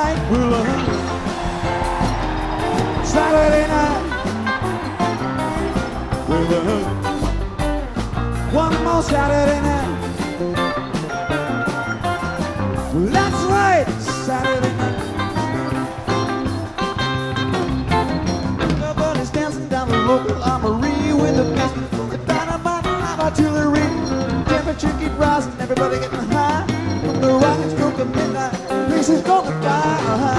night we'll Saturday night we'll one more Saturday night. Well, that's right, Saturday night. Everybody's dancing down the local armory with a best the dynamite live artillery. Temperature keep rising, everybody getting high. The rockets go to midnight, this is gonna die.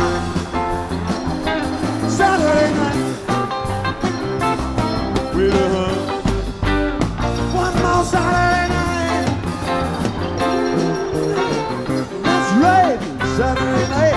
Saturday night, with one more Saturday night. That's right, Saturday night.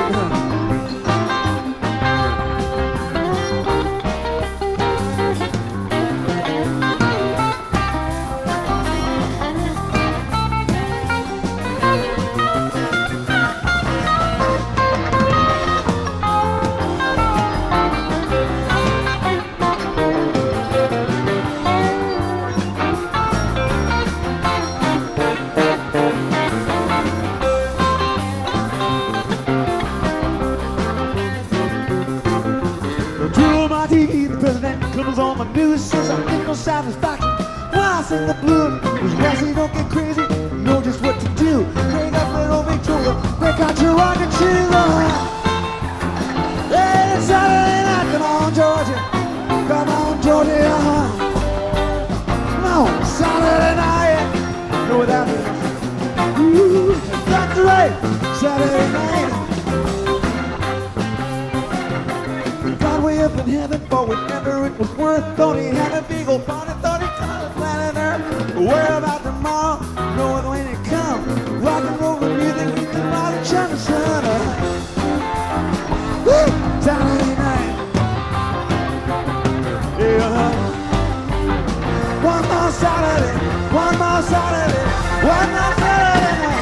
The president comes on my news, says I get no satisfaction. Why I sing the blues? Cause Wesley don't get crazy, know just what to do. Break up little Victoria, break out your rockin' shoes. Hey, it's Saturday night, come on Georgia, come on Georgia. Come on, Saturday night, know what that means? Ooh, that's right, Saturday night. Way up in heaven for whatever it was worth. Thought he had a big old party, thought he caught a planet Earth. Where about tomorrow? Knowing when it comes. Rock and roll the music, we can ride and shine the sun. Woo! Saturday night. Yeah. One more Saturday, one more Saturday, one more Saturday night.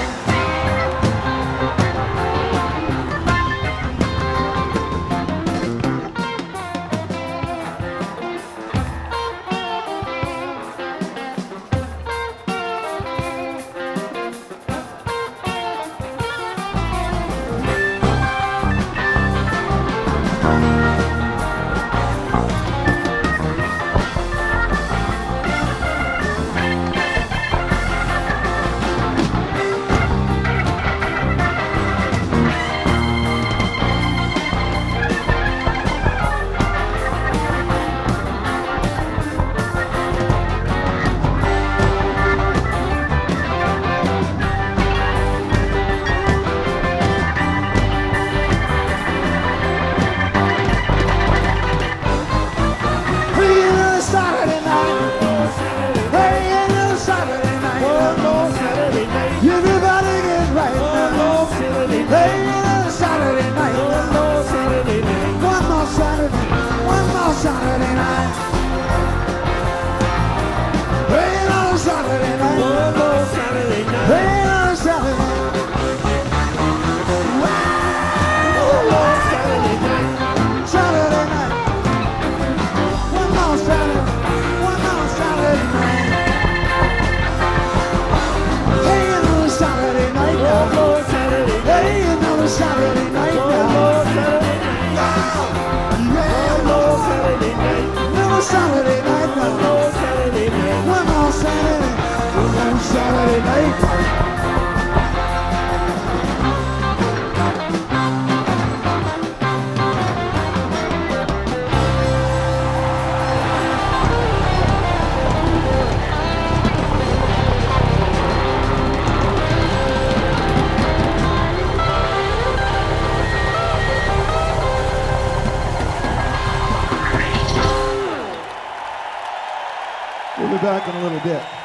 Saturday night. Rain on a Saturday night. One more Saturday night. Rain on a Saturday night. One more Saturday night. Saturday night. One more Saturday. One more Saturday night. Hey, another Saturday night. One more Saturday night. Hey, another Saturday night. One more Saturday night. Saturday night, one more Saturday night, one more Saturday, one more Saturday night. We'll be back in a little bit.